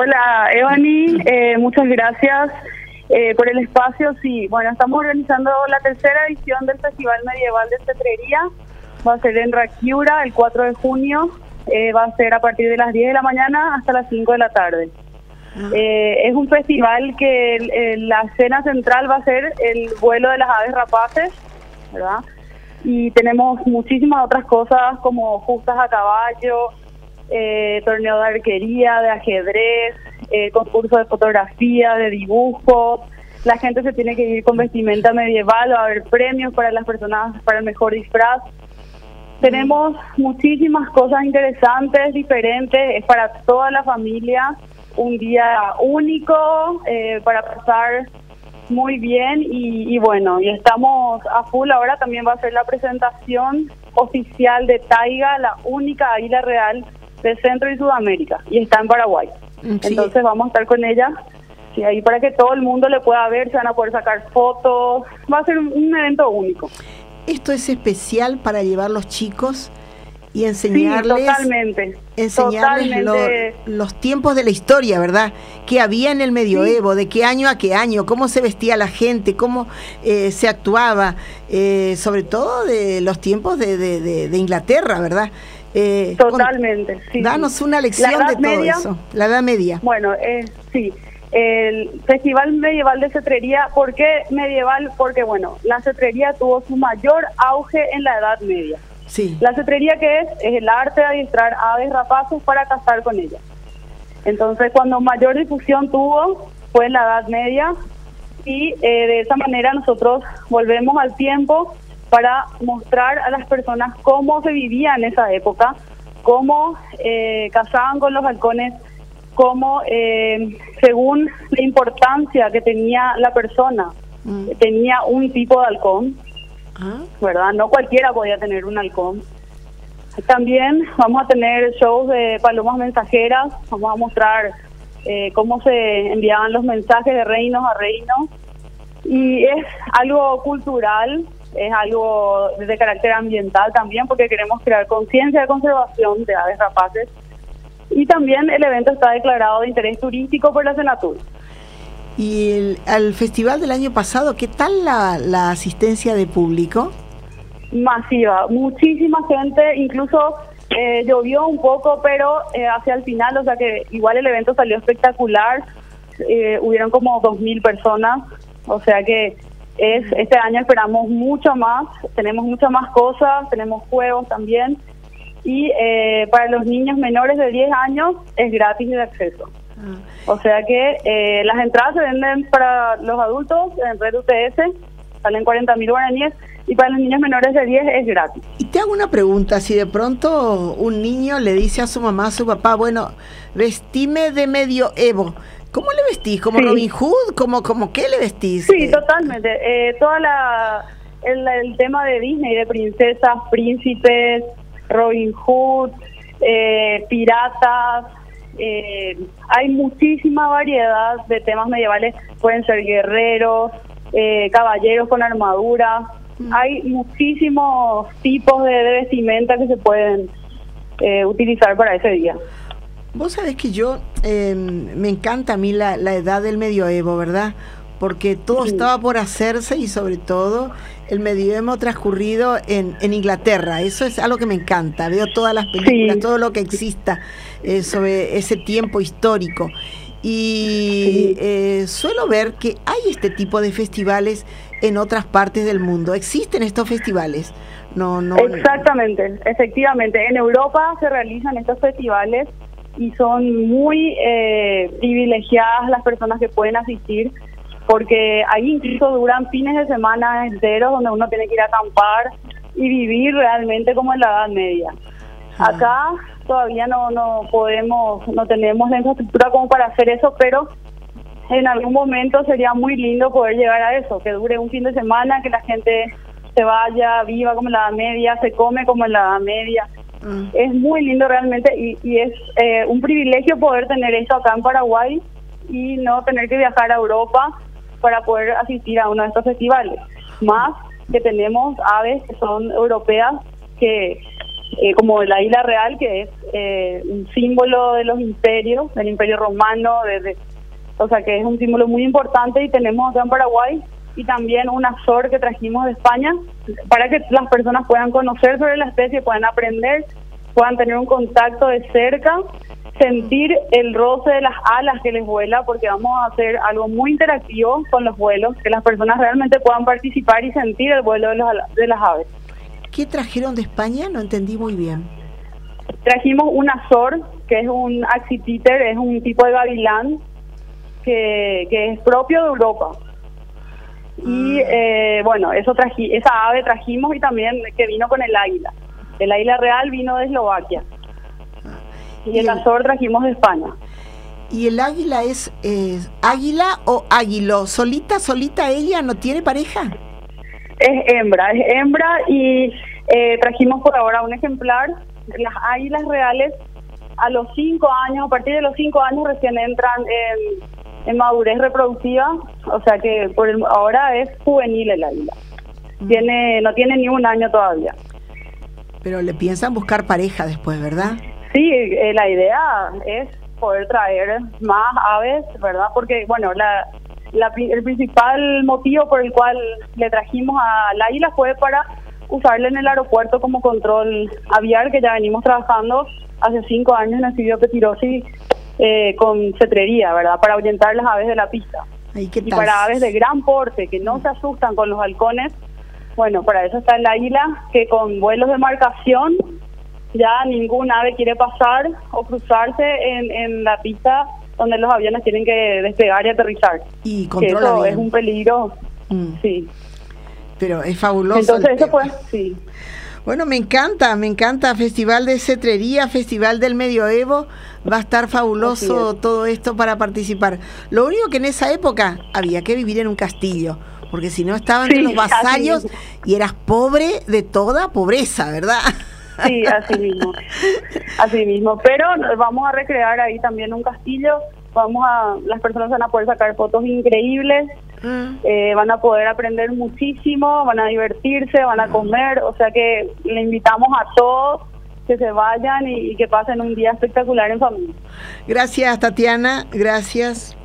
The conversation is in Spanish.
Hola, Evani, muchas gracias por el espacio. Sí, bueno, estamos organizando la tercera edición del Festival Medieval de Cetrería. Va a ser en Raquiura el 4 de junio, va a ser a partir de las 10 de la mañana hasta las 5 de la tarde. Es un festival que la escena central va a ser el vuelo de las aves rapaces, ¿verdad? Y tenemos muchísimas otras cosas como justas a caballo, torneo de arquería, de ajedrez, concurso de fotografía, de dibujo. La gente se tiene que ir con vestimenta medieval, va a haber premios para las personas para el mejor disfraz. Tenemos muchísimas cosas interesantes, diferentes, es para toda la familia, un día único para pasar muy bien y bueno, y estamos a full. Ahora también va a ser la presentación oficial de Taiga, la única águila real de Centro y Sudamérica, y está en Paraguay. Sí. Entonces vamos a estar con ella, sí, ahí para que todo el mundo le pueda ver, se van a poder sacar fotos, va a ser un evento único. ¿Esto es especial para llevar los chicos y enseñarles, sí, totalmente, los tiempos de la historia, ¿verdad? ¿Qué había en el medioevo? Sí. ¿De qué año a qué año? ¿Cómo se vestía la gente? ¿Cómo se actuaba? Sobre todo de los tiempos de Inglaterra, ¿verdad? Totalmente, sí. Danos una lección de todo eso. La Edad Media. Bueno, sí. El Festival Medieval de Cetrería, ¿por qué medieval? Porque, bueno, la cetrería tuvo su mayor auge en la Edad Media. Sí. La cetrería, ¿qué es? Es el arte de adiestrar aves rapaces para cazar con ellas. Entonces, cuando mayor difusión tuvo, fue en la Edad Media, y de esa manera nosotros volvemos al tiempo para mostrar a las personas cómo se vivía en esa época, cómo cazaban con los halcones, cómo según la importancia que tenía la persona, tenía un tipo de halcón, ¿verdad? No cualquiera podía tener un halcón. También vamos a tener shows de palomas mensajeras, vamos a mostrar cómo se enviaban los mensajes de reinos a reinos, y es algo cultural, es algo de carácter ambiental también, porque queremos crear conciencia de conservación de aves rapaces. Y también el evento está declarado de interés turístico por la Senatur. Y al festival del año pasado, ¿qué tal la asistencia de público? Masiva, muchísima gente, incluso llovió un poco, pero hacia el final, o sea que igual el evento salió espectacular, hubieron como 2.000 personas, o sea que este año esperamos mucho más, tenemos muchas más cosas, tenemos juegos también, y para los niños menores de 10 años es gratis de acceso. O sea que las entradas se venden para los adultos en Red UTS, salen 40.000 guaraníes, y para los niños menores de 10 es gratis. Y te hago una pregunta, si de pronto un niño le dice a su mamá, a su papá, bueno, vestime de medioevo, ¿cómo le vestís? ¿Como Robin Hood? ¿Cómo qué le vestís? Sí, totalmente. El tema de Disney, de princesas, príncipes, Robin Hood, piratas, hay muchísima variedad de temas medievales. Pueden ser guerreros, caballeros con armadura. Hay muchísimos tipos de vestimenta que se pueden utilizar para ese día. Vos sabés que yo, me encanta a mí la edad del medioevo, ¿verdad? Porque todo estaba por hacerse, y sobre todo el medioevo transcurrido en Inglaterra. Eso es algo que me encanta. Veo todas las películas, todo lo que exista sobre ese tiempo histórico. Y suelo ver que hay este tipo de festivales en otras partes del mundo. ¿Existen estos festivales? No. Exactamente, efectivamente. En Europa se realizan estos festivales y son muy privilegiadas las personas que pueden asistir, porque ahí incluso duran fines de semana enteros donde uno tiene que ir a acampar y vivir realmente como en la Edad Media. Acá todavía no tenemos la infraestructura como para hacer eso, pero en algún momento sería muy lindo poder llegar a eso, que dure un fin de semana, que la gente se vaya, viva como en la Edad Media, se come como en la Edad Media. Es muy lindo realmente, y es un privilegio poder tener eso acá en Paraguay y no tener que viajar a Europa para poder asistir a uno de estos festivales. Más que tenemos aves que son europeas, que como el águila real, que es un símbolo de los imperios, del Imperio Romano, o sea que es un símbolo muy importante, y tenemos acá en Paraguay, y también un azor que trajimos de España, para que las personas puedan conocer sobre la especie, puedan aprender, puedan tener un contacto de cerca, sentir el roce de las alas que les vuela, porque vamos a hacer algo muy interactivo con los vuelos, que las personas realmente puedan participar y sentir el vuelo de las aves. ¿Qué trajeron de España? No entendí muy bien. Trajimos un azor, que es un axipiter, es un tipo de gavilán que es propio de Europa. Y bueno, esa ave trajimos, y también que vino con el águila. El águila real vino de Eslovaquia. Y el azor trajimos de España. ¿Y el águila es águila o águilo? ¿Solita ella? ¿No tiene pareja? Es hembra, y trajimos por ahora un ejemplar. Las águilas reales a los 5 años, a partir de los 5 años recién entran en madurez reproductiva, o sea que ahora es juvenil el águila. No tiene ni un año todavía. Pero le piensan buscar pareja después, ¿verdad? Sí, la idea es poder traer más aves, ¿verdad? Porque, bueno, el principal motivo por el cual le trajimos al águila fue para usarle en el aeropuerto como control aviar, que ya venimos trabajando hace 5 años en el sitio Petirosi con cetrería, ¿verdad? Para ahuyentar las aves de la pista. Y para aves de gran porte que no se asustan con los halcones, bueno, para eso está el águila, que con vuelos de marcación ya ningún ave quiere pasar o cruzarse en la pista donde los aviones tienen que despegar y aterrizar. Y controla eso bien. Es un peligro, sí. Pero es fabuloso. Entonces eso fue, sí. Bueno, me encanta, Festival de Cetrería, Festival del Medioevo, va a estar fabuloso todo esto para participar. Lo único que en esa época había que vivir en un castillo, porque si no estaban los vasallos y eras pobre de toda pobreza, ¿verdad? Sí, así mismo. Pero vamos a recrear ahí también un castillo, las personas van a poder sacar fotos increíbles, van a poder aprender muchísimo, van a divertirse, van a comer, o sea que le invitamos a todos que se vayan y que pasen un día espectacular en familia. Gracias, Tatiana, gracias.